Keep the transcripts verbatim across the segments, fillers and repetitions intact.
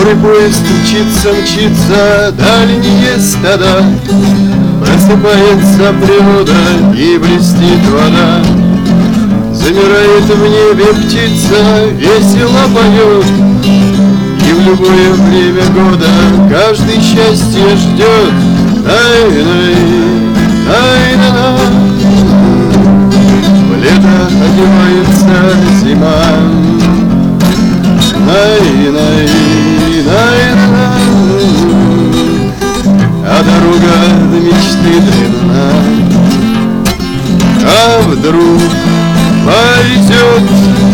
Скорый поезд мчится, мчится, дальние стада. Просыпается природа и блестит вода. Замирает в небе птица, весело поет. И в любое время года каждый счастье ждет. Ай-най, ай-на-на. В лето одевается зима. Най-най, най-на-на. А дорога до мечты длинна. А вдруг повезет,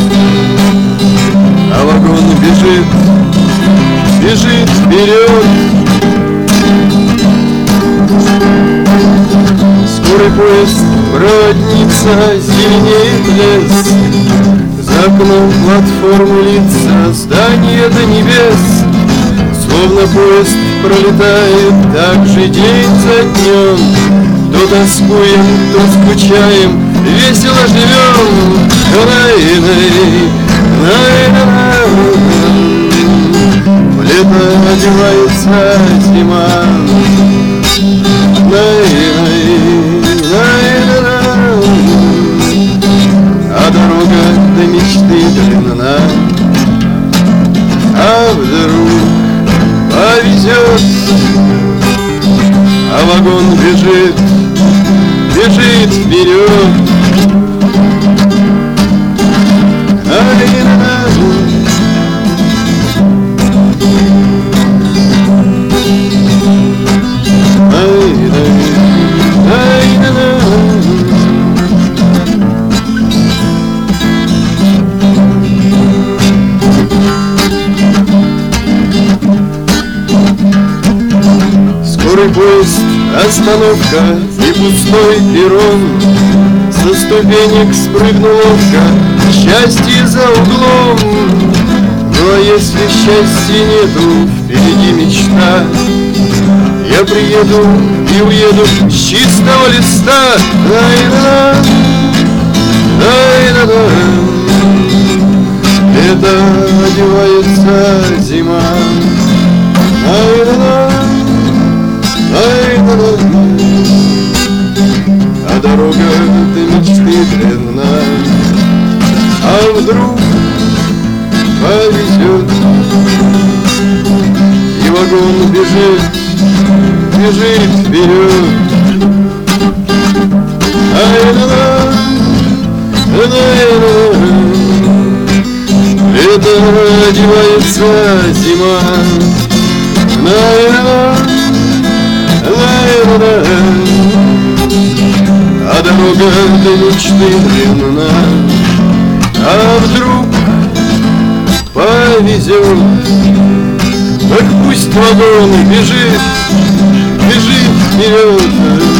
а вагон бежит, бежит вперед. Скорый поезд бродится, зеленеет лес. За окном платформу лица, здание до небес. Словно поезд пролетает, так же день за днем. То тоскуем, то скучаем, весело живем. Най-най, най-най. В лето одевается зима. Най-най, най-най. А дорога до мечты длинна. А вдруг повезет, а вагон бежит, бежит вперед. Скорый поезд, остановка и пустой перрон. Со ступенек спрыгнул ловко, счастье за углом. Ну а если счастья нету, впереди мечта. Я приеду и уеду с чистого листа. Дай-да, дай-да-да. Лето одевается зима. Дай-да-да, дай-да-да. А дорога до мечты длинна. А вдруг повезет, и вагон бежит, бежит вперед. Ай-да-да, ай-да-да. Лето одевается зима. Ай-да-да, ай-да-да. А дорога до мечты длинна. А вдруг повезет, так пусть вагон бежит, бежит вперед.